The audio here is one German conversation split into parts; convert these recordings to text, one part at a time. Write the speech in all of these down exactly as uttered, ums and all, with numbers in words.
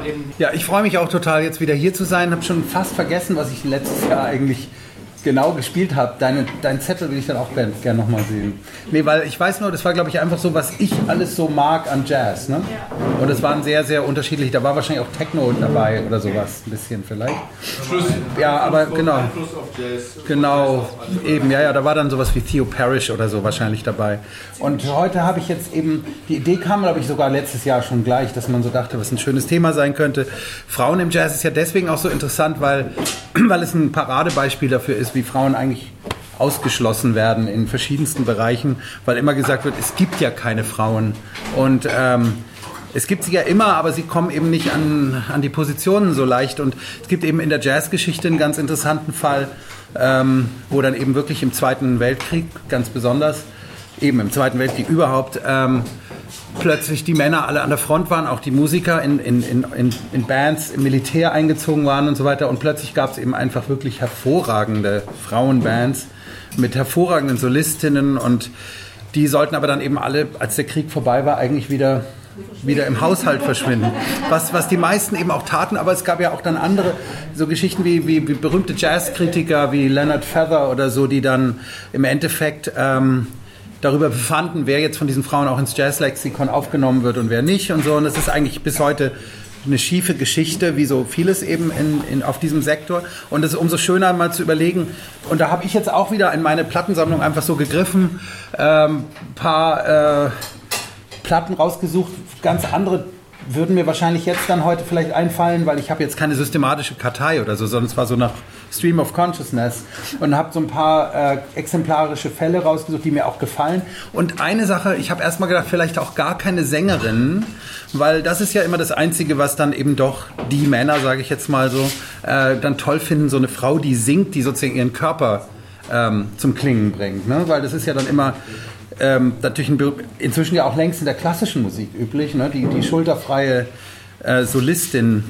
Ja, ich freue mich auch total, jetzt wieder hier zu sein. Habe schon fast vergessen, was ich letztes Jahr eigentlich genau gespielt habe. Deine, deinen Zettel will ich dann auch gerne gern nochmal sehen. Nee, weil ich weiß nur, das war, glaube ich, einfach so, was ich alles so mag an Jazz. Ne? Ja. Und es waren sehr, sehr unterschiedlich. Da war wahrscheinlich auch Techno dabei oder sowas, ein bisschen vielleicht. Ja, aber genau. Genau, eben, ja, ja, da war dann sowas wie Theo Parrish oder so wahrscheinlich dabei. Und heute habe ich jetzt eben, die Idee kam, glaube ich, sogar letztes Jahr schon gleich, dass man so dachte, was ein schönes Thema sein könnte. Frauen im Jazz ist ja deswegen auch so interessant, weil, weil es ein Paradebeispiel dafür ist, wie Frauen eigentlich ausgeschlossen werden in verschiedensten Bereichen, weil immer gesagt wird, es gibt ja keine Frauen. Und ähm, es gibt sie ja immer, aber sie kommen eben nicht an, an die Positionen so leicht. Und es gibt eben in der Jazzgeschichte einen ganz interessanten Fall, ähm, wo dann eben wirklich im Zweiten Weltkrieg, ganz besonders, eben im Zweiten Weltkrieg überhaupt, ähm, plötzlich die Männer alle an der Front waren, auch die Musiker in, in, in, in Bands, im Militär eingezogen waren und so weiter. Und plötzlich gab es eben einfach wirklich hervorragende Frauenbands mit hervorragenden Solistinnen. Und die sollten aber dann eben alle, als der Krieg vorbei war, eigentlich wieder, wieder im Haushalt verschwinden. Was, was die meisten eben auch taten. Aber es gab ja auch dann andere, so Geschichten wie, wie, wie berühmte Jazzkritiker wie Leonard Feather oder so, die dann im Endeffekt Ähm, darüber befanden, wer jetzt von diesen Frauen auch ins Jazzlexikon aufgenommen wird und wer nicht und so. Und das ist eigentlich bis heute eine schiefe Geschichte, wie so vieles eben in, in, auf diesem Sektor. Und es ist umso schöner, mal zu überlegen. Und da habe ich jetzt auch wieder in meine Plattensammlung einfach so gegriffen, ein ähm, paar äh, Platten rausgesucht, ganz andere würden mir wahrscheinlich jetzt dann heute vielleicht einfallen, weil ich habe jetzt keine systematische Kartei oder so, sondern es war so nach Stream of Consciousness und habe so ein paar äh, exemplarische Fälle rausgesucht, die mir auch gefallen. Und eine Sache, ich habe erstmal gedacht, vielleicht auch gar keine Sängerin, weil das ist ja immer das Einzige, was dann eben doch die Männer, sage ich jetzt mal so, äh, dann toll finden, so eine Frau, die singt, die sozusagen ihren Körper ähm, zum Klingen bringt, ne? Weil das ist ja dann immer Ähm, natürlich ein, inzwischen ja auch längst in der klassischen Musik üblich, ne? die, die schulterfreie äh, Solistin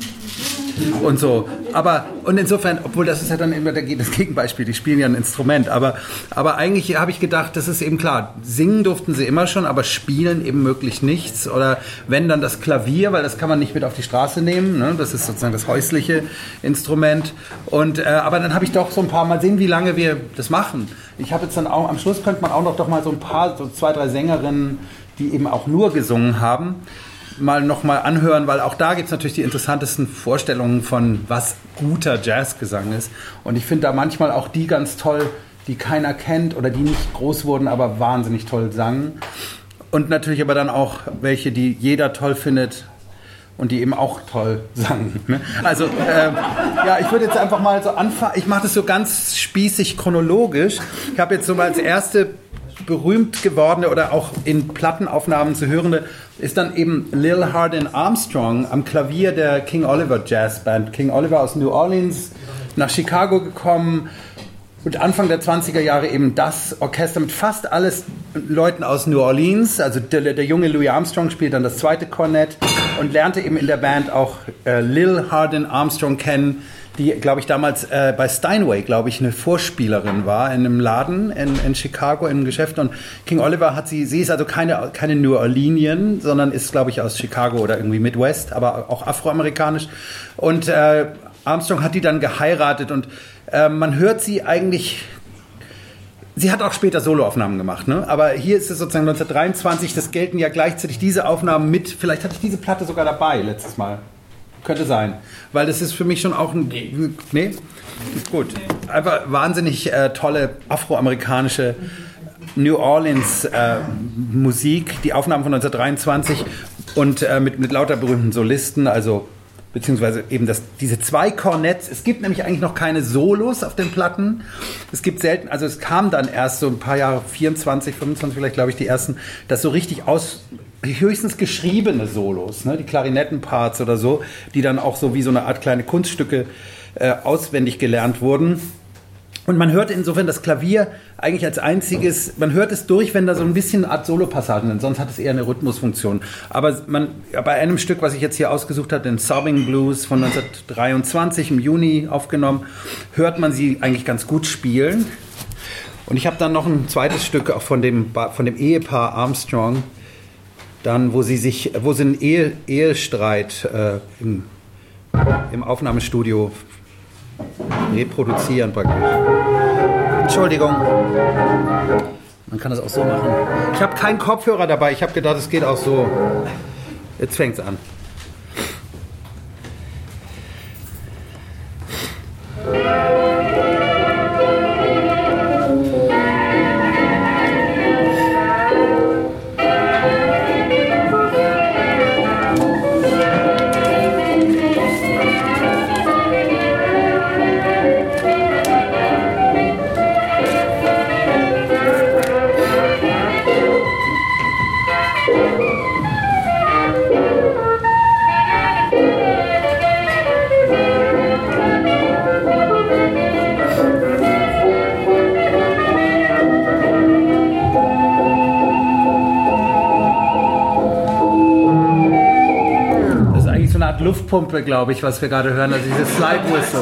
und so. Aber, und insofern, obwohl das ist ja dann immer das Gegenbeispiel, die spielen ja ein Instrument, aber, aber eigentlich habe ich gedacht, das ist eben klar, singen durften sie immer schon, aber spielen eben möglichst nichts. Oder wenn dann das Klavier, weil das kann man nicht mit auf die Straße nehmen, ne? Das ist sozusagen das häusliche Instrument. Und, äh, aber dann habe ich doch so ein paar, mal sehen, wie lange wir das machen. Ich habe jetzt dann auch, am Schluss könnte man auch noch doch mal so ein paar, so zwei, drei Sängerinnen, die eben auch nur gesungen haben, mal noch mal anhören, weil auch da gibt es natürlich die interessantesten Vorstellungen von, was guter Jazzgesang ist. Und ich finde da manchmal auch die ganz toll, die keiner kennt oder die nicht groß wurden, aber wahnsinnig toll sangen. Und natürlich aber dann auch welche, die jeder toll findet und die eben auch toll sangen. Ne? Also, äh, ja, ich würde jetzt einfach mal so anfangen, ich mache das so ganz spießig chronologisch. Ich habe jetzt so mal als erste berühmt gewordene oder auch in Plattenaufnahmen zu hörende ist dann eben Lil Hardin Armstrong am Klavier der King Oliver Jazz Band. King Oliver aus New Orleans, nach Chicago gekommen und Anfang der zwanziger Jahre eben das Orchester mit fast alles Leuten aus New Orleans. Also der, der junge Louis Armstrong spielt dann das zweite Kornett und lernte eben in der Band auch äh, Lil Hardin Armstrong kennen, die, glaube ich, damals äh, bei Steinway, glaube ich, eine Vorspielerin war in einem Laden in, in Chicago, in einem Geschäft. Und King Oliver hat sie, sie ist also keine, keine New Orleanian, sondern ist, glaube ich, aus Chicago oder irgendwie Midwest, aber auch afroamerikanisch. Und äh, Armstrong hat die dann geheiratet und äh, man hört sie eigentlich. Sie hat auch später Soloaufnahmen gemacht, ne? Aber hier ist es sozusagen neunzehnhundertdreiundzwanzig, das gelten ja gleichzeitig diese Aufnahmen mit, vielleicht hatte ich diese Platte sogar dabei letztes Mal. Könnte sein, weil das ist für mich schon auch ein... Nee? nee? Gut. Einfach wahnsinnig äh, tolle afroamerikanische New Orleans äh, Musik, die Aufnahmen von neunzehnhundertdreiundzwanzig und äh, mit, mit lauter berühmten Solisten, also beziehungsweise eben das, diese zwei Kornetts. Es gibt nämlich eigentlich noch keine Solos auf den Platten. Es gibt selten, also es kam dann erst so ein paar Jahre, vierundzwanzig, fünfundzwanzig vielleicht, glaube ich, die ersten, das so richtig aus... höchstens geschriebene Solos, ne? Die Klarinettenparts oder so, die dann auch so wie so eine Art kleine Kunststücke äh, auswendig gelernt wurden. Und man hört insofern das Klavier eigentlich als einziges, man hört es durch, wenn da so ein bisschen eine Art Solopassagen sind, sonst hat es eher eine Rhythmusfunktion. Aber man, bei einem Stück, was ich jetzt hier ausgesucht habe, den Sobbing Blues von neunzehnhundertdreiundzwanzig im Juni aufgenommen, hört man sie eigentlich ganz gut spielen. Und ich habe dann noch ein zweites Stück auch von dem, von dem Ehepaar Armstrong, dann, wo sie sich, wo sie einen Ehe, Ehestreit äh, im im Aufnahmestudio reproduzieren praktisch. Entschuldigung. Man kann das auch so machen. Ich habe keinen Kopfhörer dabei. Ich habe gedacht, es geht auch so. Jetzt fängt es an. Luftpumpe, glaube ich, was wir gerade hören, also diese Slide Whistle.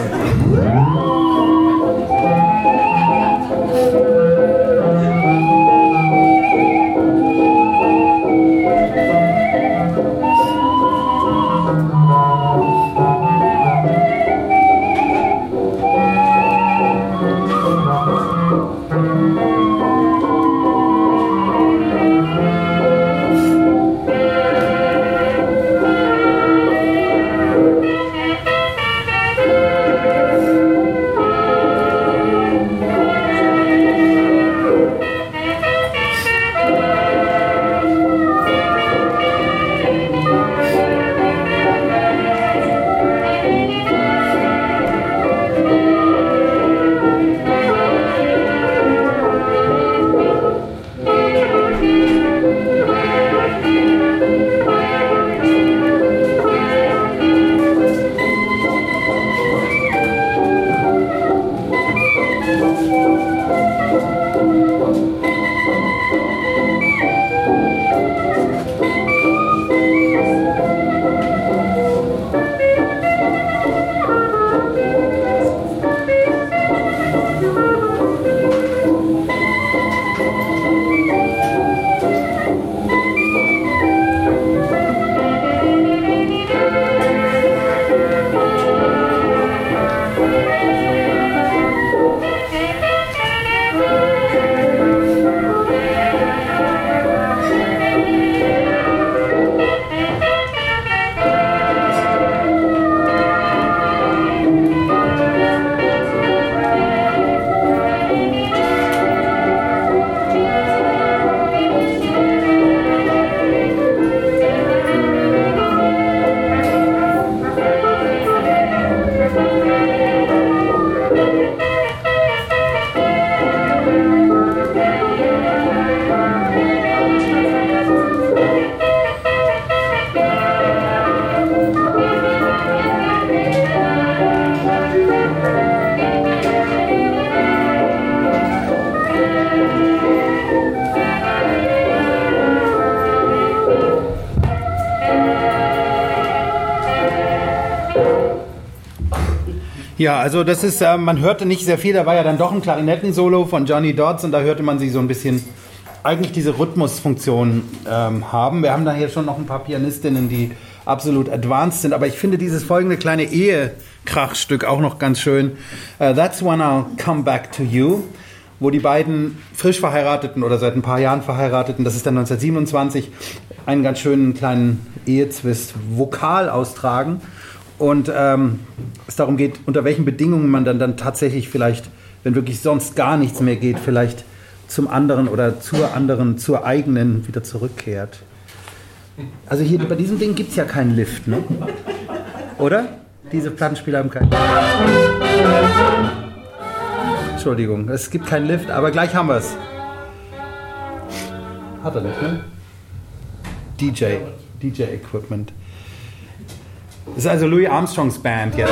Ja, also das ist, äh, man hörte nicht sehr viel, da war ja dann doch ein Klarinettensolo von Johnny Dodds und da hörte man sie so ein bisschen eigentlich diese Rhythmusfunktion ähm, haben. Wir haben da hier schon noch ein paar Pianistinnen, die absolut advanced sind, aber ich finde dieses folgende kleine Ehekrachstück auch noch ganz schön. Uh, That's When I'll Come Back to You, wo die beiden frisch verheirateten oder seit ein paar Jahren verheirateten, das ist dann neunzehnhundertsiebenundzwanzig, einen ganz schönen kleinen Ehezwist vokal austragen. Und ähm, es darum geht, unter welchen Bedingungen man dann, dann tatsächlich vielleicht, wenn wirklich sonst gar nichts mehr geht, vielleicht zum anderen oder zur anderen, zur eigenen wieder zurückkehrt. Also hier bei diesem Ding gibt es ja keinen Lift, ne? Oder? Diese Plattenspieler haben keinen Lift. Entschuldigung, es gibt keinen Lift, aber gleich haben wir es. Hat er nicht, ne? D J, D J-Equipment. Das ist also Louis Armstrongs Band jetzt.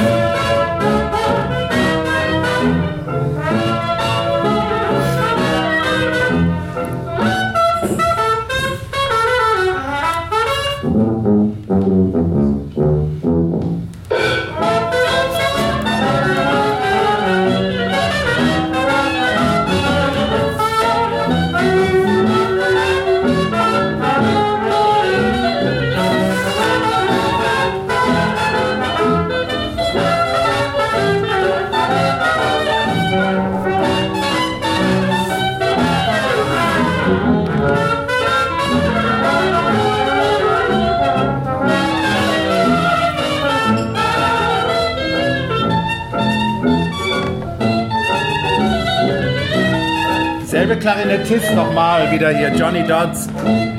Selbe Klarinettist nochmal, wieder hier, Johnny Dodds.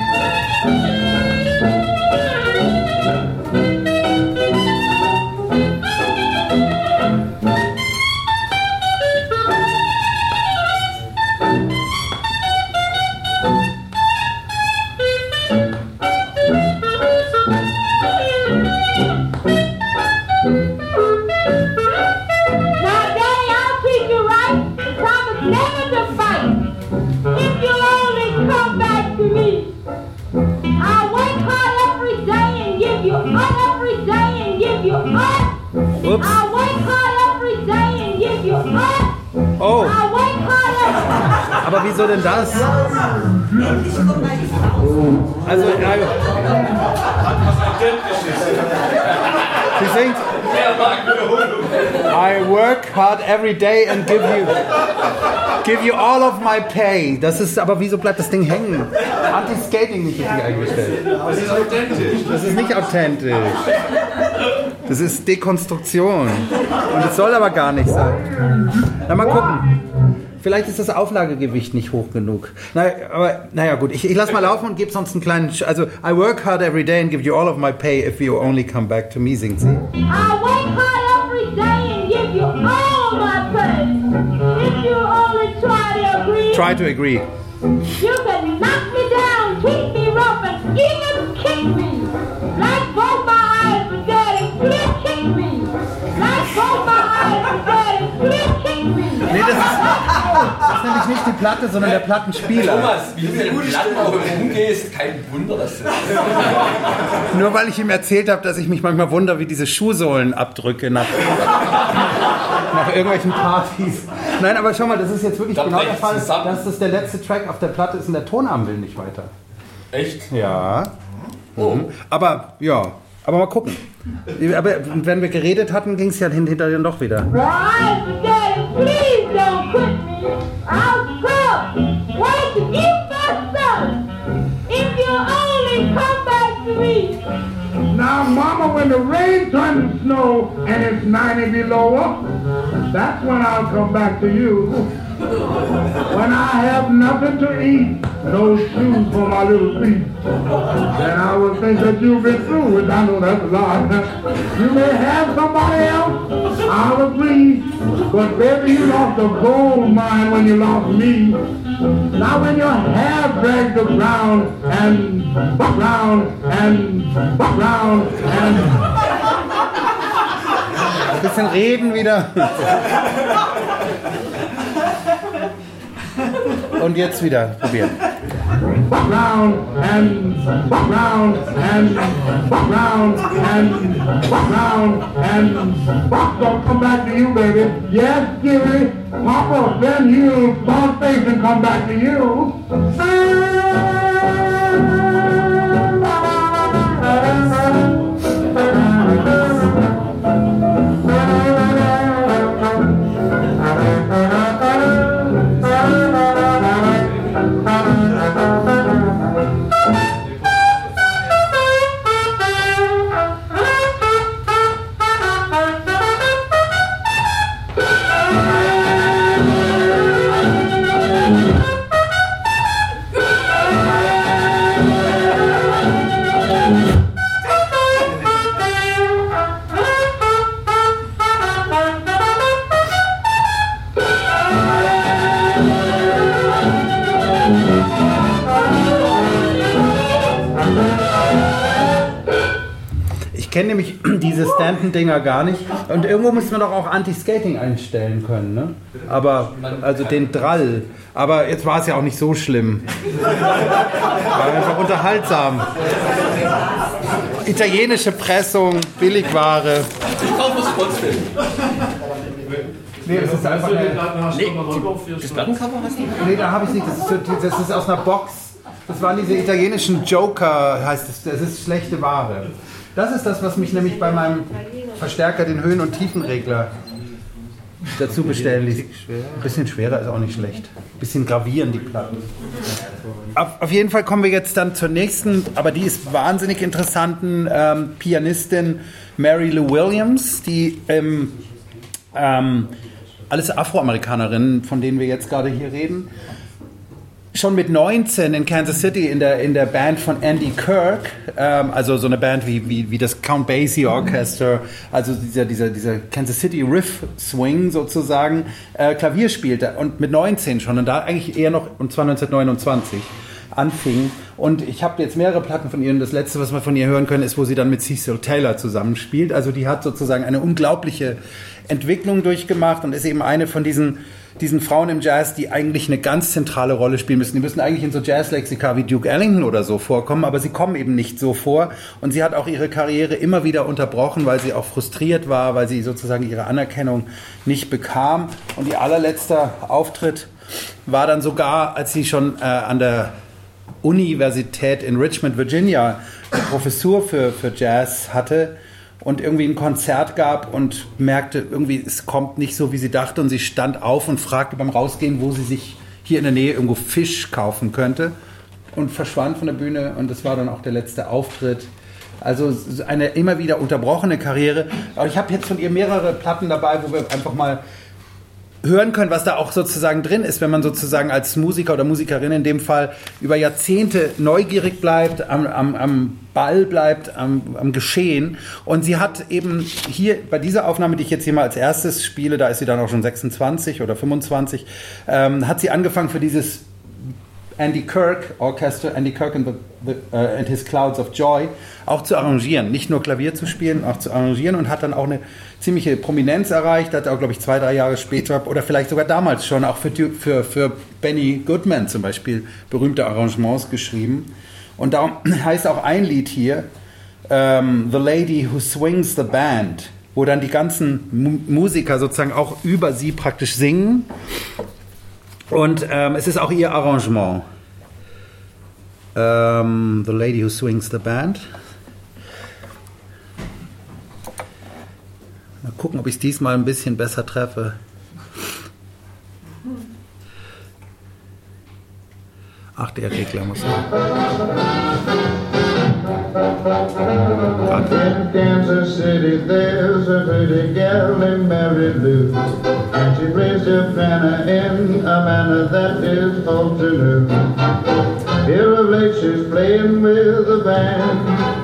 Oh. Aber wieso denn das? Also, äh, sie singt I work hard every day and give you give you all of my pay. Das ist, aber wieso bleibt das Ding hängen? Anti-Skating nicht richtig eingestellt. Das ist authentisch. Das ist nicht authentisch. Das ist Dekonstruktion. Und das soll aber gar nicht sein. Na, mal gucken. Vielleicht ist das Auflagegewicht nicht hoch genug. Na, aber, naja, gut. Ich, ich lass mal laufen und gebe sonst einen kleinen... Sch- also, I work hard every day and give you all of my pay if you only come back to me, singt sie. I work hard every day and give you all of my pay if you only try to agree. Try to agree. You can knock me down, treat me rough, and even kick me. Like both my eyes were dead and clear kick me. Like both my eyes were dead and clear kick me. Nee, das ist, das ist nämlich nicht die Platte, sondern der Plattenspieler. Thomas, wie du mit den Platten auch umgehst, kein Wunder, dass das... Nur weil ich ihm erzählt habe, dass ich mich manchmal wundere, wie diese Schuhsohlen abdrücke nach, nach irgendwelchen Partys. Nein, aber schau mal, das ist jetzt wirklich Da genau der bricht's Fall, zusammen. dass das der letzte Track auf der Platte ist und der Tonarm will nicht weiter. Echt? Ja. Mhm. Aber, ja. Aber mal gucken. Aber wenn wir geredet hatten, ging es ja hinterher doch wieder. My eyes were dead and please don't quit me. I'll come. Wait to you, my son. If you only come back to me. Now, Mama, when the rain turns to snow and it's ninety below, that's when I'll come back to you. When I have nothing to eat, no shoes for my little feet, then I will think that you've been through with. I know that's a lot. You may have somebody else, I'll agree, but baby, you lost a gold mine when you lost me. Now when your hair drags around and round and round and... Ein bisschen reden wieder. Und jetzt wieder probieren. round and round and round and round and Pop gonna come back to you, baby. Yes, Gilly. Papa, then you boss face and come back to you. Ich kenne nämlich diese Stanton-Dinger gar nicht. Und irgendwo müssen wir doch auch Anti-Skating einstellen können, ne? Aber, also den Drall. Aber jetzt war es ja auch nicht so schlimm. War einfach unterhaltsam. Italienische Pressung, Billigware. Ich kaufe es trotzdem. Nee, das ist einfach eine, Das Plattencover hast du? nee, da habe ich nicht. Das ist, das ist aus einer Box. Das waren diese italienischen Joker, heißt es. Das ist schlechte Ware. Das ist das, was mich nämlich bei meinem Verstärker, den Höhen- und Tiefenregler, dazu bestellen ließ. Ein bisschen schwerer ist auch nicht schlecht. Ein bisschen gravieren die Platten. Auf, auf jeden Fall kommen wir jetzt dann zur nächsten, aber die ist wahnsinnig interessanten ähm, Pianistin Mary Lou Williams, die ähm, ähm, alles Afroamerikanerinnen, von denen wir jetzt gerade hier reden. schon mit neunzehn in Kansas City in der, in der Band von Andy Kirk, ähm, also so eine Band wie, wie, wie das Count Basie Orchester, also dieser, dieser, dieser Kansas City Riff Swing sozusagen, äh, Klavier spielte und mit neunzehn schon und da eigentlich eher noch, und zwar neunzehnhundertneunundzwanzig, anfing. Und ich habe jetzt mehrere Platten von ihr und das letzte, was wir von ihr hören können, ist, wo sie dann mit Cecil Taylor zusammenspielt. Also die hat sozusagen eine unglaubliche Entwicklung durchgemacht und ist eben eine von diesen diesen Frauen im Jazz, die eigentlich eine ganz zentrale Rolle spielen müssen. Die müssen eigentlich in so Jazzlexika wie Duke Ellington oder so vorkommen, aber sie kommen eben nicht so vor. Und sie hat auch ihre Karriere immer wieder unterbrochen, weil sie auch frustriert war, weil sie sozusagen ihre Anerkennung nicht bekam. Und ihr allerletzter Auftritt war dann sogar, als sie schon äh, an der Universität in Richmond, Virginia, eine Professur für, für Jazz hatte, und irgendwie ein Konzert gab und merkte, irgendwie es kommt nicht so, wie sie dachte. Und sie stand auf und fragte beim Rausgehen, wo sie sich hier in der Nähe irgendwo Fisch kaufen könnte. Und verschwand von der Bühne. Und das war dann auch der letzte Auftritt. Also eine immer wieder unterbrochene Karriere. Aber ich habe jetzt von ihr mehrere Platten dabei, wo wir einfach mal hören können, was da auch sozusagen drin ist, wenn man sozusagen als Musiker oder Musikerin in dem Fall über Jahrzehnte neugierig bleibt, am, am, am Ball bleibt, am, am Geschehen. Und sie hat eben hier bei dieser Aufnahme, die ich jetzt hier mal als erstes spiele, da ist sie dann auch schon sechsundzwanzig oder fünfundzwanzig, ähm, hat sie angefangen für dieses Andy Kirk Orchester, Andy Kirk and, the, the, uh, and his Clouds of Joy, auch zu arrangieren. Nicht nur Klavier zu spielen, auch zu arrangieren und hat dann auch eine ziemliche Prominenz erreicht. Hat auch, glaube ich, zwei, drei Jahre später oder vielleicht sogar damals schon auch für, für, für Benny Goodman zum Beispiel berühmte Arrangements geschrieben. Und darum heißt auch ein Lied hier, um, The Lady Who Swings the Band, wo dann die ganzen Mu- Musiker sozusagen auch über sie praktisch singen. Und ähm, es ist auch ihr Arrangement. Ähm, The Lady Who Swings the Band. Mal gucken, ob ich es diesmal ein bisschen besser treffe. Ach, der Regler muss sein. In Kansas City there's a pretty girl named Mary Lou, and she plays the piano in a manner that is all to know. Here of late she's playing with a band.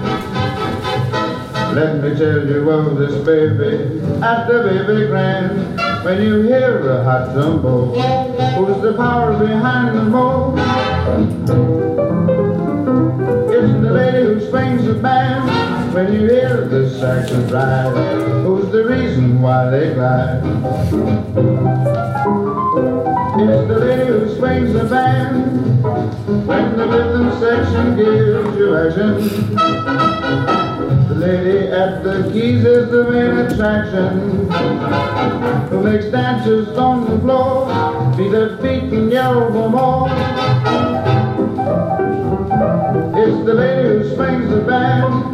Let me tell you of this baby, at the baby grand. When you hear a hot tumble, who's the power behind the mold? It's the lady who swings the band. When you hear the saxons ride, who's the reason why they glide? It's the lady who swings the band. When the rhythm section gives you action, the lady at the keys is the main attraction, who makes dancers on the floor beat their feet and yell for more. It's the lady who swings the band.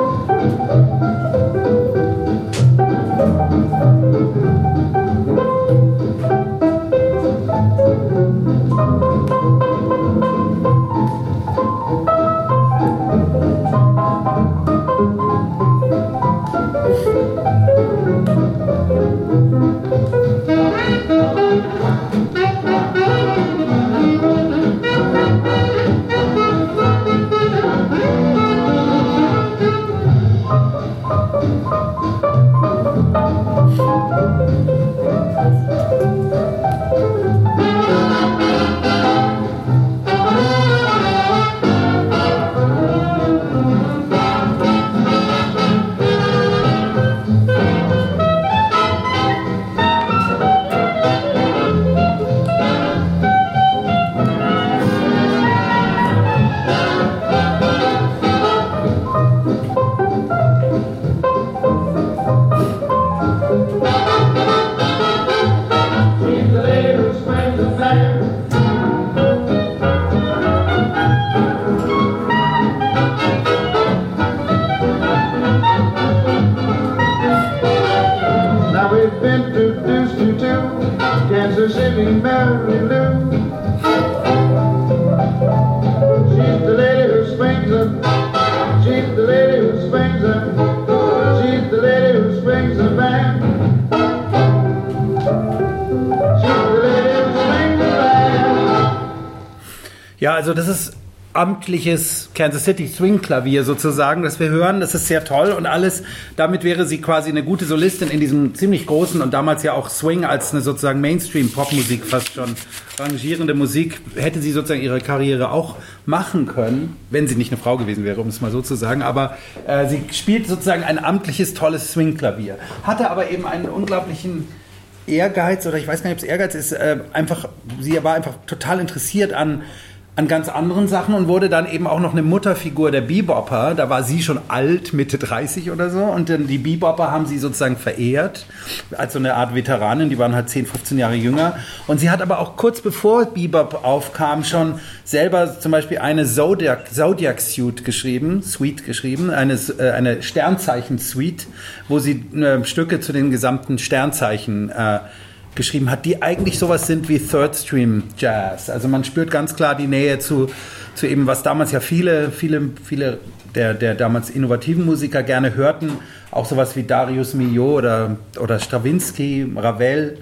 Ja, also das ist amtliches Kansas City Swing Klavier sozusagen, das wir hören. Das ist sehr toll und alles. Damit wäre sie quasi eine gute Solistin in diesem ziemlich großen und damals ja auch Swing als eine sozusagen Mainstream-Popmusik fast schon rangierende Musik, hätte sie sozusagen ihre Karriere auch machen können, wenn sie nicht eine Frau gewesen wäre, um es mal so zu sagen. Aber äh, sie spielt sozusagen ein amtliches, tolles Swing-Klavier. Hatte aber eben einen unglaublichen Ehrgeiz, oder ich weiß gar nicht, ob es Ehrgeiz ist, äh, einfach, sie war einfach total interessiert an an ganz anderen Sachen und wurde dann eben auch noch eine Mutterfigur der Bebopper. Da war sie schon alt, Mitte dreißig oder so. Und dann die Bebopper haben sie sozusagen verehrt als so eine Art Veteranin. Die waren halt zehn, fünfzehn Jahre jünger. Und sie hat aber auch kurz bevor Bebop aufkam schon selber zum Beispiel eine Zodiac, Zodiac Suite geschrieben, Suite geschrieben, eine, äh, eine Sternzeichen-Suite, wo sie äh, Stücke zu den gesamten Sternzeichen äh, geschrieben hat, die eigentlich sowas sind wie Third Stream Jazz. Also man spürt ganz klar die Nähe zu, zu eben, was damals ja viele, viele, viele der, der damals innovativen Musiker gerne hörten, auch sowas wie Darius Milhaud oder, oder Stravinsky, Ravel.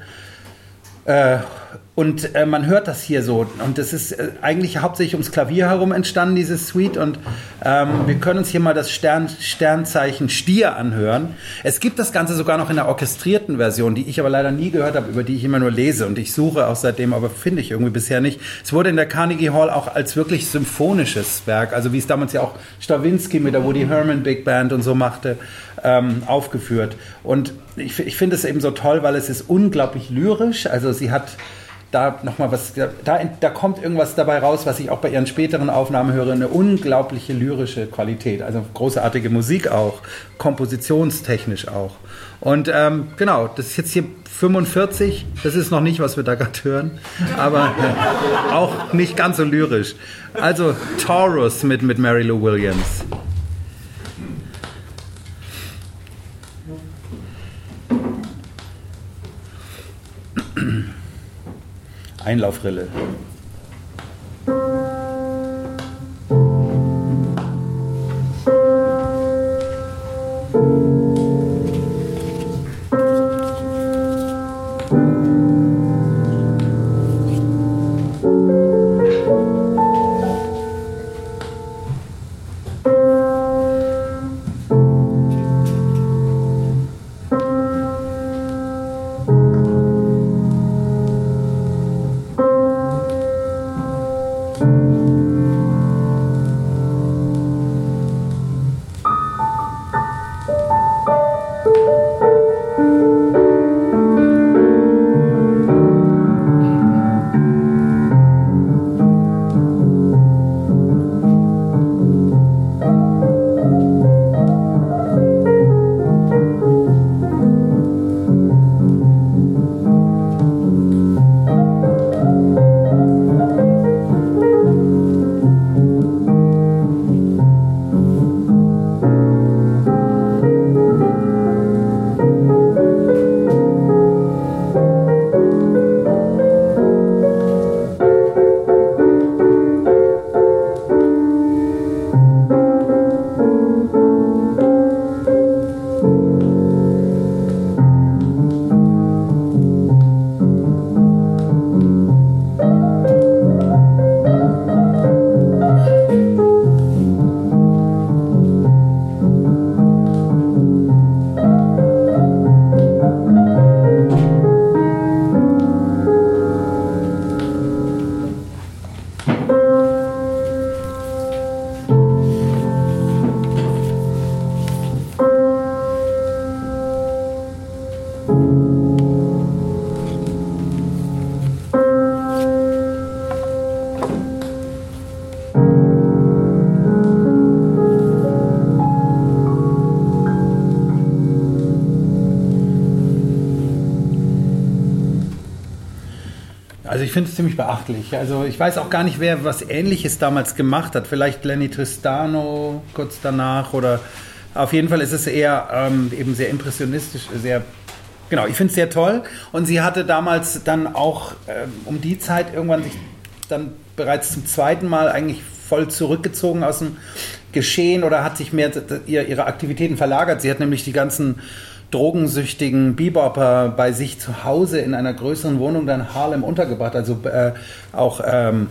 Äh, und äh, man hört das hier so. Und das ist äh, eigentlich hauptsächlich ums Klavier herum entstanden, dieses Suite. Und ähm, wir können uns hier mal das Stern, Sternzeichen Stier anhören. Es gibt das Ganze sogar noch in einer orchestrierten Version, die ich aber leider nie gehört habe, über die ich immer nur lese. Und ich suche auch seitdem, aber finde ich irgendwie bisher nicht. Es wurde in der Carnegie Hall auch als wirklich symphonisches Werk, also wie es damals ja auch Stravinsky mit der Woody Herman Big Band und so machte, ähm, aufgeführt. Und ich, ich finde es eben so toll, weil es ist unglaublich lyrisch. Also sie hat da nochmal was, da, da kommt irgendwas dabei raus, was ich auch bei ihren späteren Aufnahmen höre, eine unglaubliche lyrische Qualität, also großartige Musik auch, kompositionstechnisch auch. Und ähm, genau, das ist jetzt hier fünfundvierzig, das ist noch nicht, was wir da gerade hören, aber äh, auch nicht ganz so lyrisch. Also Taurus mit, mit Mary Lou Williams. Einlaufrille. Also ich finde es ziemlich beachtlich. Also ich weiß auch gar nicht, wer was Ähnliches damals gemacht hat. Vielleicht Lenny Tristano kurz danach oder auf jeden Fall ist es eher ähm, eben sehr impressionistisch, sehr, genau, ich finde es sehr toll. Und sie hatte damals dann auch ähm, um die Zeit irgendwann sich dann bereits zum zweiten Mal eigentlich voll zurückgezogen aus dem Geschehen oder hat sich mehr ihre Aktivitäten verlagert. Sie hat nämlich die ganzen drogensüchtigen Bebopper bei sich zu Hause in einer größeren Wohnung dann in Harlem untergebracht, also äh, auch ähm,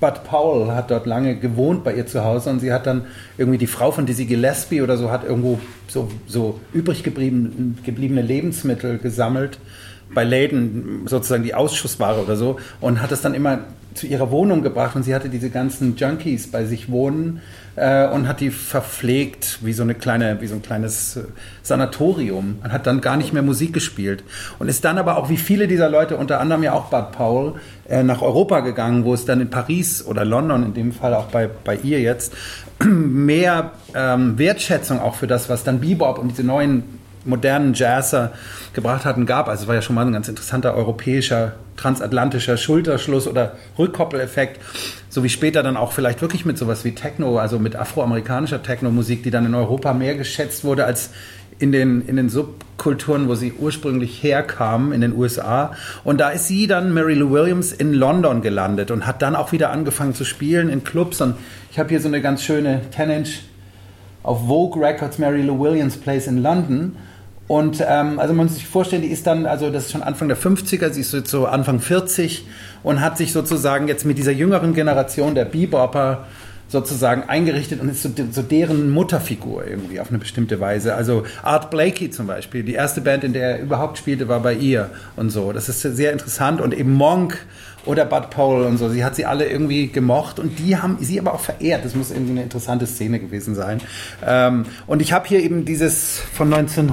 Bud Powell hat dort lange gewohnt bei ihr zu Hause und sie hat dann irgendwie die Frau von Dizzy Gillespie oder so hat irgendwo so, so übrig geblieben, gebliebene Lebensmittel gesammelt bei Läden, sozusagen die Ausschussware oder so, und hat es dann immer zu ihrer Wohnung gebracht und sie hatte diese ganzen Junkies bei sich wohnen äh, und hat die verpflegt wie so eine kleine, wie so ein kleines Sanatorium und hat dann gar nicht mehr Musik gespielt und ist dann aber auch wie viele dieser Leute, unter anderem ja auch Bud Powell, äh, nach Europa gegangen, wo es dann in Paris oder London, in dem Fall auch bei, bei ihr jetzt, mehr ähm, Wertschätzung auch für das, was dann Bebop und diese neuen modernen Jazzer gebracht hatten, gab. Also es war ja schon mal ein ganz interessanter europäischer, transatlantischer Schulterschluss oder Rückkoppeleffekt, so wie später dann auch vielleicht wirklich mit sowas wie Techno, also mit afroamerikanischer Techno-Musik, die dann in Europa mehr geschätzt wurde als in den, in den Subkulturen, wo sie ursprünglich herkamen, in den U S A. Und da ist sie dann, Mary Lou Williams, in London gelandet und hat dann auch wieder angefangen zu spielen in Clubs. Und ich habe hier so eine ganz schöne zehn-Inch auf Vogue Records, Mary Lou Williams Plays in London. Und ähm, also man muss sich vorstellen, die ist dann, also das ist schon Anfang der fünfziger, sie ist so, so Anfang vierzig und hat sich sozusagen jetzt mit dieser jüngeren Generation der Bebopper sozusagen eingerichtet und ist so, so deren Mutterfigur irgendwie auf eine bestimmte Weise. Also Art Blakey zum Beispiel, die erste Band, in der er überhaupt spielte, war bei ihr und so. Das ist sehr interessant und eben Monk oder Bud Powell und so, sie hat sie alle irgendwie gemocht und die haben sie aber auch verehrt. Das muss irgendwie eine interessante Szene gewesen sein. Ähm, und ich habe hier eben dieses von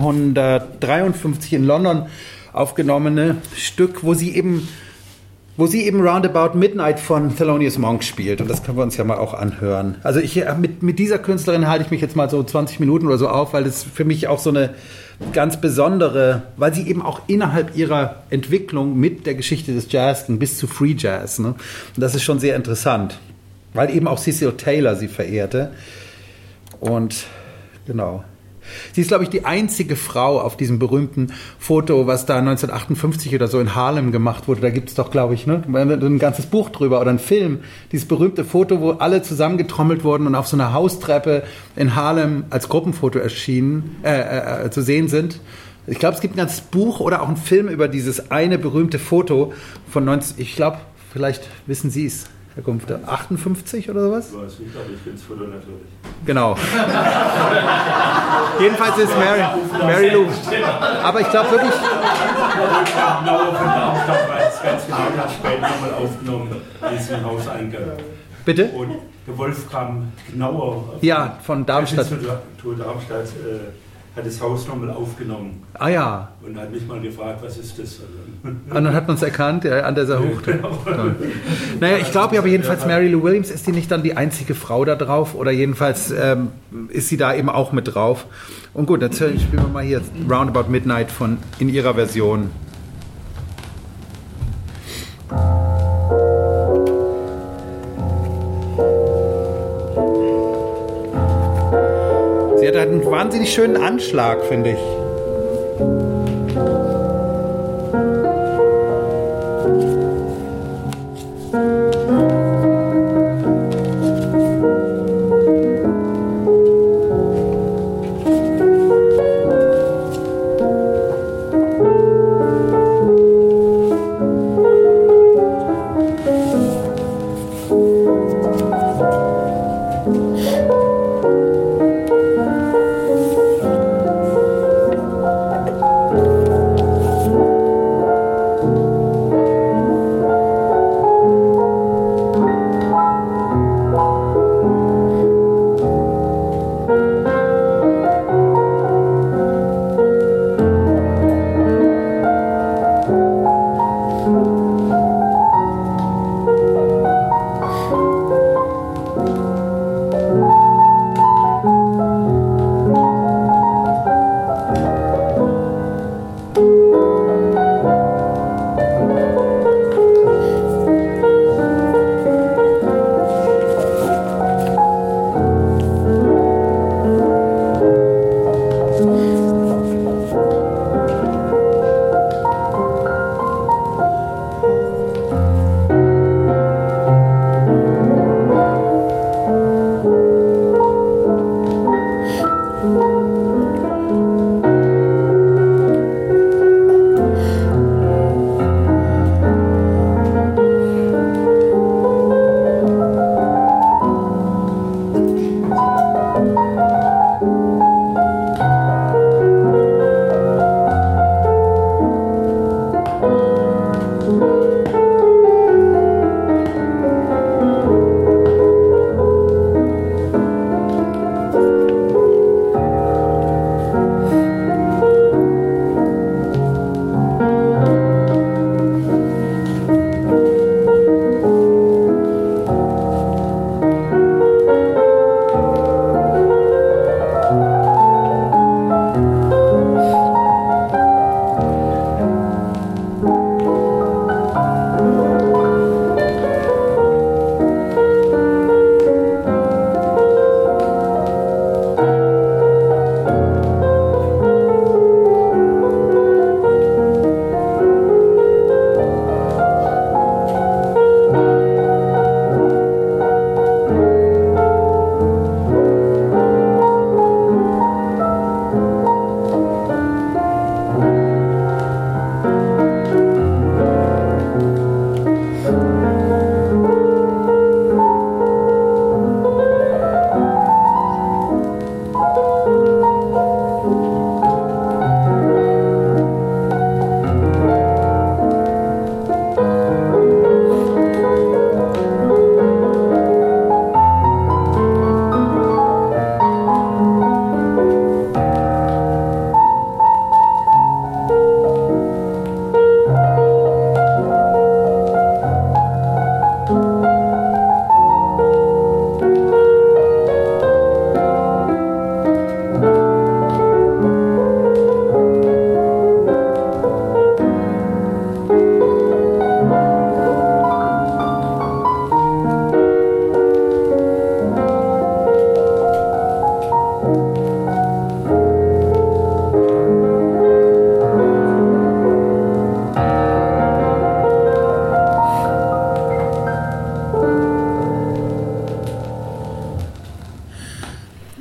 neunzehnhundertdreiundfünfzig in London aufgenommene Stück, wo sie eben wo sie eben Roundabout Midnight von Thelonious Monk spielt. Und das können wir uns ja mal auch anhören. Also ich, mit, mit dieser Künstlerin halte ich mich jetzt mal so zwanzig Minuten oder so auf, weil das für mich auch so eine ganz besondere, weil sie eben auch innerhalb ihrer Entwicklung mit der Geschichte des Jazz ging, bis zu Free Jazz. Ne? Und das ist schon sehr interessant, weil eben auch Cecil Taylor sie verehrte. Und genau. Sie ist, glaube ich, die einzige Frau auf diesem berühmten Foto, was da neunzehnhundertachtundfünfzig oder so in Harlem gemacht wurde. Da gibt es doch, glaube ich, ne, ein ganzes Buch drüber oder ein Film. Dieses berühmte Foto, wo alle zusammengetrommelt wurden und auf so einer Haustreppe in Harlem als Gruppenfoto erschienen, äh, äh, zu sehen sind. Ich glaube, es gibt ein ganzes Buch oder auch einen Film über dieses eine berühmte Foto von neunzehn, ich glaube, vielleicht wissen Sie es. Herr Gumpfter, achtundfünfzig oder sowas? Ich weiß nicht, aber ich finde das Foto natürlich. Genau. Jedenfalls ist Mary, Mary Lou. Aber ich glaube wirklich... Genauer von Darmstadt, weil es ganz genau Tag später nochmal aufgenommen ist im Hauseingang. Bitte? Und der Wolfram Gnauer. Ja, von Darmstadt. Tour Darmstadt äh, hat das Haus nochmal aufgenommen. Ah ja. Und hat mich mal gefragt, was ist das? Und dann hat man es erkannt, ja, an dieser Hucht. Genau. Naja, ich glaube aber jedenfalls, Mary Lou Williams, ist die nicht dann die einzige Frau da drauf? Oder jedenfalls ähm, ist sie da eben auch mit drauf. Und gut, jetzt spielen wir mal hier Roundabout Midnight von, in ihrer Version. Sie hat einen wahnsinnig schönen Anschlag, finde ich.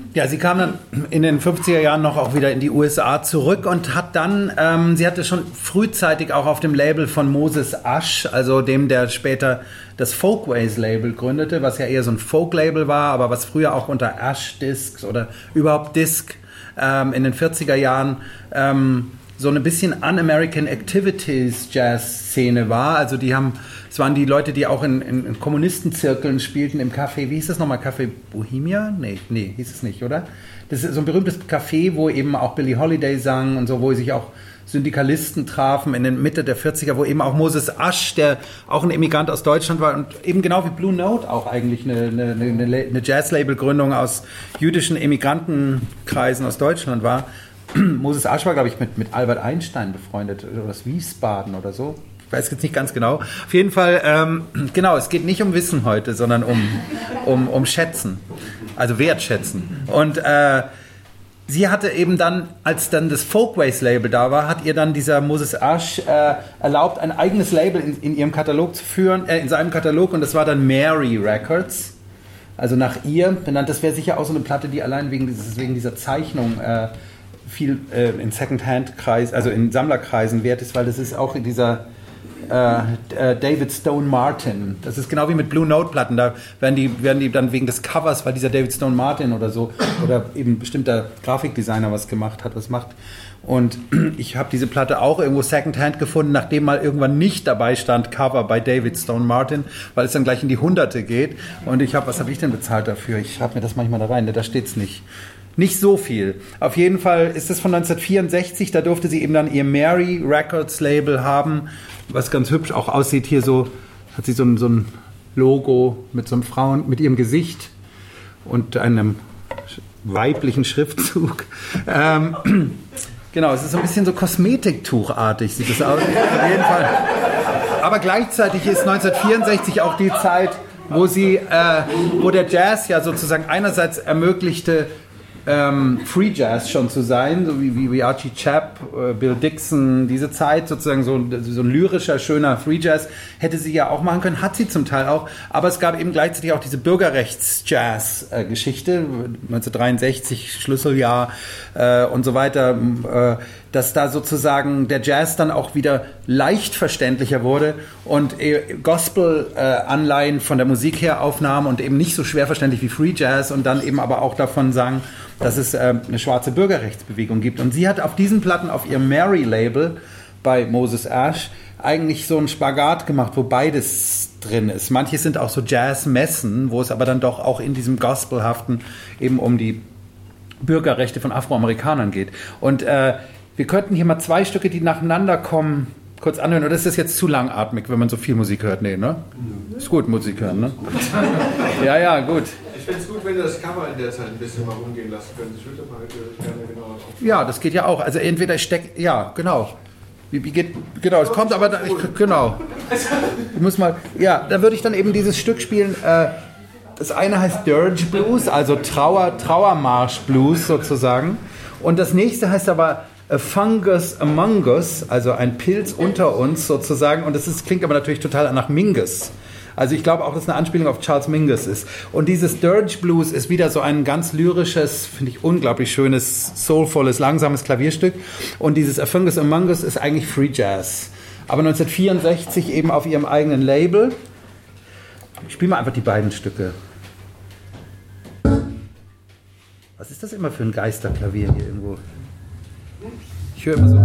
Ja, sie kam dann in den fünfziger Jahren noch auch wieder in die U S A zurück und hat dann, ähm, sie hatte schon frühzeitig auch auf dem Label von Moses Ash, also dem, der später das Folkways-Label gründete, was ja eher so ein Folk-Label war, aber was früher auch unter Ash Discs oder überhaupt Disc ähm, in den vierziger Jahren ähm, so ein bisschen Un-American Activities Jazz-Szene war. Also die haben, es waren die Leute, die auch in, in, in Kommunistenzirkeln spielten im Café, wie hieß das nochmal, Café Bohemia? Nee, nee, hieß es nicht, oder? Das ist so ein berühmtes Café, wo eben auch Billie Holiday sang und so, wo sich auch Syndikalisten trafen in der Mitte der vierziger, wo eben auch Moses Ash, der auch ein Emigrant aus Deutschland war und eben genau wie Blue Note auch eigentlich eine, eine, eine, eine Jazz-Label-Gründung aus jüdischen Emigrantenkreisen aus Deutschland war. Moses Ash war, glaube ich, mit, mit Albert Einstein befreundet oder aus Wiesbaden oder so. Ich weiß jetzt nicht ganz genau. Auf jeden Fall, ähm, genau, es geht nicht um Wissen heute, sondern um, um, um Schätzen, also Wertschätzen. Und äh, sie hatte eben dann, als dann das Folkways-Label da war, hat ihr dann dieser Moses Ash äh, erlaubt, ein eigenes Label in, in ihrem Katalog zu führen, äh, in seinem Katalog, und das war dann Mary Records. Also nach ihr benannt. Das wäre sicher auch so eine Platte, die allein wegen, dieses, wegen dieser Zeichnung äh, viel äh, in Second-Hand-Kreis, also in Sammlerkreisen wert ist, weil das ist auch in dieser äh, David Stone Martin. Das ist genau wie mit Blue Note-Platten. Da werden die, werden die dann wegen des Covers, weil dieser David Stone Martin oder so, oder eben bestimmter Grafikdesigner was gemacht hat, was macht. Und ich habe diese Platte auch irgendwo Second-Hand gefunden, nachdem mal irgendwann nicht dabei stand, Cover bei David Stone Martin, weil es dann gleich in die Hunderte geht. Und ich habe, was habe ich denn bezahlt dafür? Ich schreibe mir das manchmal da rein, da steht es nicht. Nicht so viel. Auf jeden Fall ist es von neunzehnhundertvierundsechzig, da durfte sie eben dann ihr Mary Records Label haben, was ganz hübsch auch aussieht. Hier so hat sie so ein, so ein Logo mit so einem Frauen, mit ihrem Gesicht und einem weiblichen Schriftzug. Ähm, genau, es ist so ein bisschen so Kosmetiktuchartig, sieht das aus. Auf jeden Fall. Aber gleichzeitig ist neunzehnhundertvierundsechzig auch die Zeit, wo sie, äh, wo der Jazz ja sozusagen einerseits ermöglichte, Ähm, Free Jazz schon zu sein, so wie, wie, wie Archie Chapp, äh, Bill Dixon, diese Zeit sozusagen so, so ein lyrischer, schöner Free Jazz hätte sie ja auch machen können, hat sie zum Teil auch, aber es gab eben gleichzeitig auch diese Bürgerrechts-Jazz-Geschichte, neunzehnhundertdreiundsechzig, Schlüsseljahr äh, und so weiter, äh, dass da sozusagen der Jazz dann auch wieder leicht verständlicher wurde und äh, Gospel-Anleihen äh, von der Musik her aufnahm und eben nicht so schwer verständlich wie Free Jazz und dann eben aber auch davon sang, dass es äh, eine schwarze Bürgerrechtsbewegung gibt. Und sie hat auf diesen Platten, auf ihrem Mary-Label bei Moses Ash, eigentlich so einen Spagat gemacht, wo beides drin ist. Manche sind auch so Jazz-Messen, wo es aber dann doch auch in diesem Gospelhaften eben um die Bürgerrechte von Afroamerikanern geht. Und äh, wir könnten hier mal zwei Stücke, die nacheinander kommen, kurz anhören. Oder ist das jetzt zu langatmig, wenn man so viel Musik hört? Nee, ne? Ist gut, Musik hören, ne? Ja, ja, gut. Ich finde es gut, wenn ihr das Cover in der Zeit ein bisschen mal rumgehen lassen könnt. Ich würde mal gerne genauer drauf. Ja, das geht ja auch. Also entweder ich stecke, ja, genau. Wie, wie geht, genau, es kommt aber, da, ich, genau. Ich muss mal, ja, da würde ich dann eben dieses Stück spielen. Äh, das eine heißt Dirge Blues, also Trauer, Trauermarsch Blues sozusagen. Und das nächste heißt aber A Fungus Among Us, also ein Pilz unter uns sozusagen. Und das ist, klingt aber natürlich total nach Mingus. Also ich glaube auch, dass es eine Anspielung auf Charles Mingus ist. Und dieses Dirge Blues ist wieder so ein ganz lyrisches, finde ich unglaublich schönes, soulvolles, langsames Klavierstück. Und dieses A Fungus Among Us ist eigentlich Free Jazz. Aber neunzehnhundertvierundsechzig eben auf ihrem eigenen Label. Ich spiele mal einfach die beiden Stücke. Was ist das immer für ein Geisterklavier hier irgendwo? Ich höre immer so.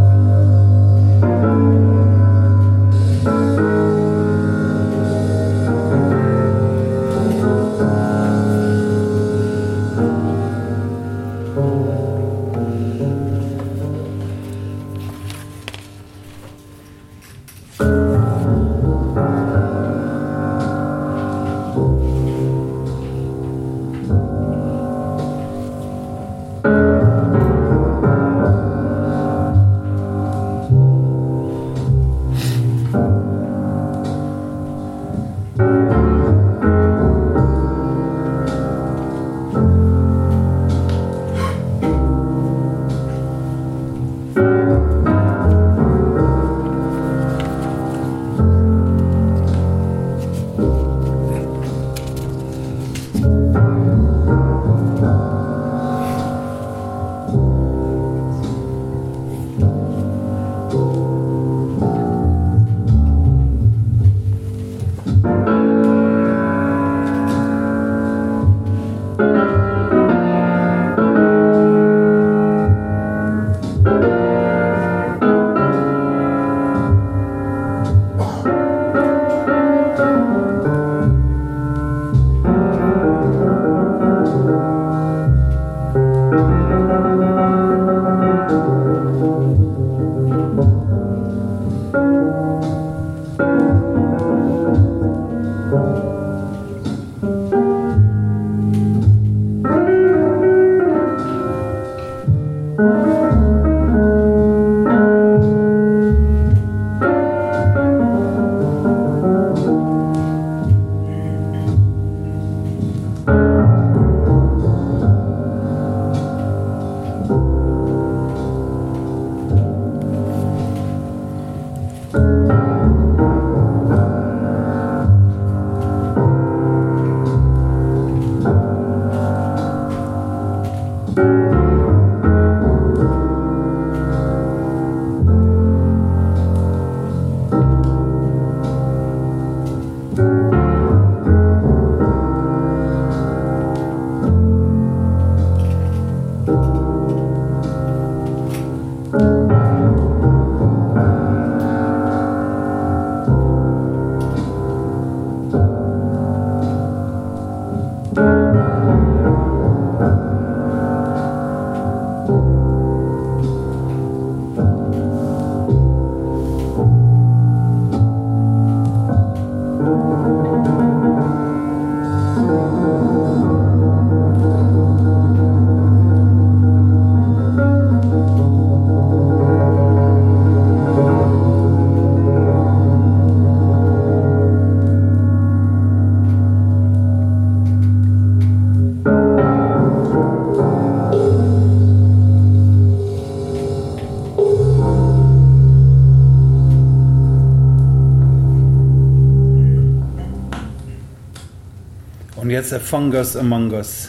Und jetzt A Fungus Among Us.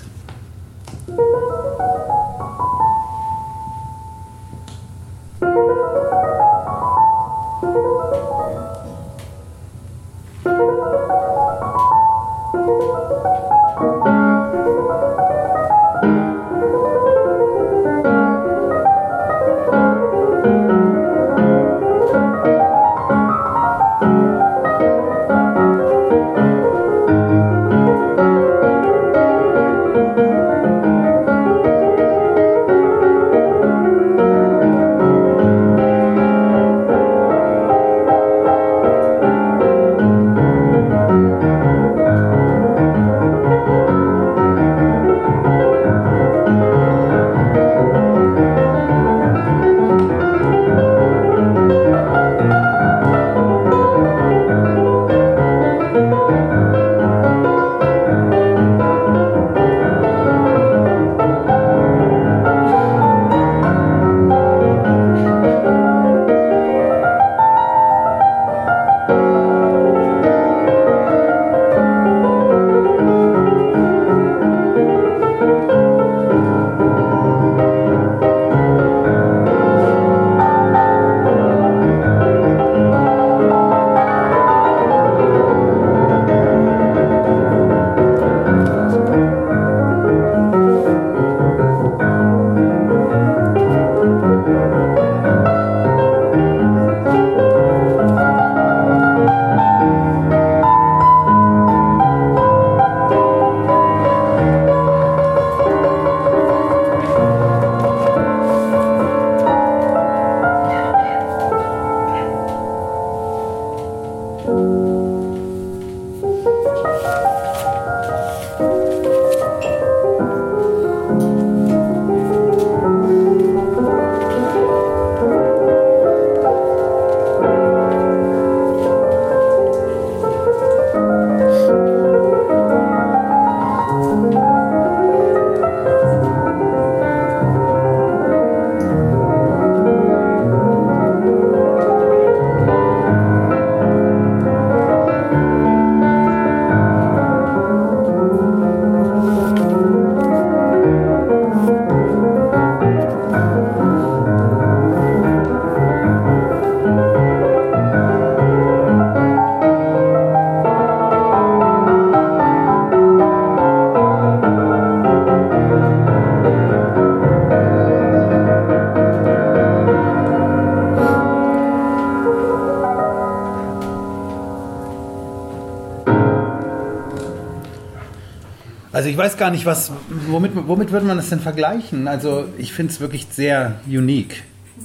Also ich weiß gar nicht, was, womit, womit würde man das denn vergleichen? Also ich finde es wirklich sehr unique.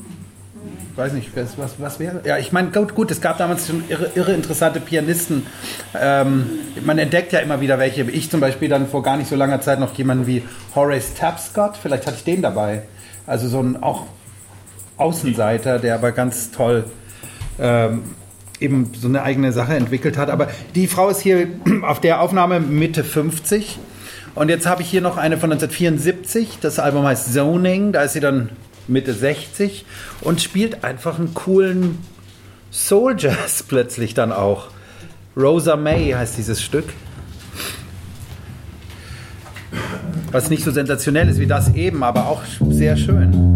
Ich weiß nicht, was, was, was wäre? Ja, ich meine, gut, gut, es gab damals schon irre, irre interessante Pianisten. Ähm, man entdeckt ja immer wieder welche. Ich zum Beispiel dann vor gar nicht so langer Zeit noch jemanden wie Horace Tapscott. Vielleicht hatte ich den dabei. Also so ein auch Außenseiter, der aber ganz toll ähm, eben so eine eigene Sache entwickelt hat. Aber die Frau ist hier auf der Aufnahme Mitte fünfzig. Und jetzt habe ich hier noch eine von neunzehnhundertvierundsiebzig. Das Album heißt Zoning. Da ist sie dann Mitte sechzig und spielt einfach einen coolen Soul Jazz plötzlich dann auch. Rosa May heißt dieses Stück. Was nicht so sensationell ist wie das eben, aber auch sehr schön.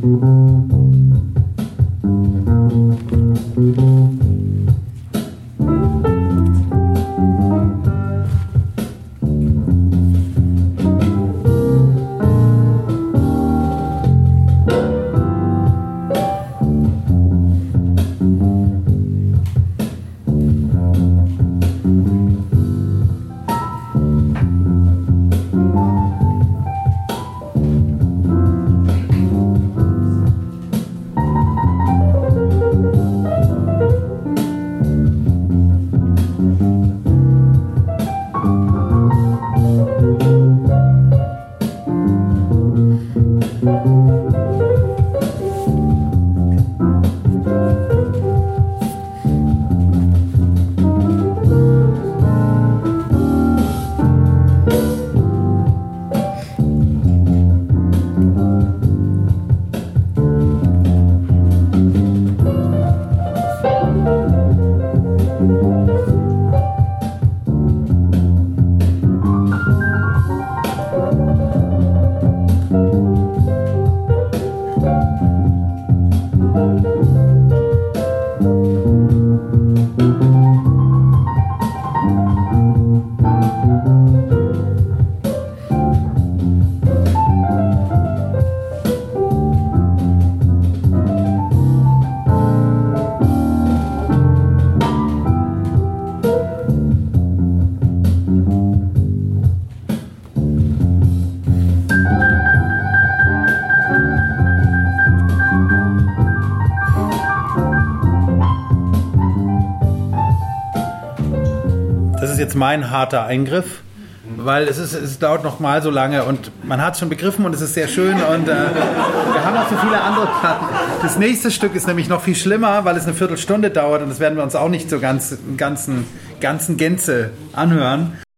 Jetzt mein harter Eingriff, weil es, ist, es dauert noch mal so lange und man hat es schon begriffen und es ist sehr schön und äh, wir haben auch so viele andere Platten. Das nächste Stück ist nämlich noch viel schlimmer, weil es eine Viertelstunde dauert und das werden wir uns auch nicht so ganz in ganzen, ganzen Gänze anhören.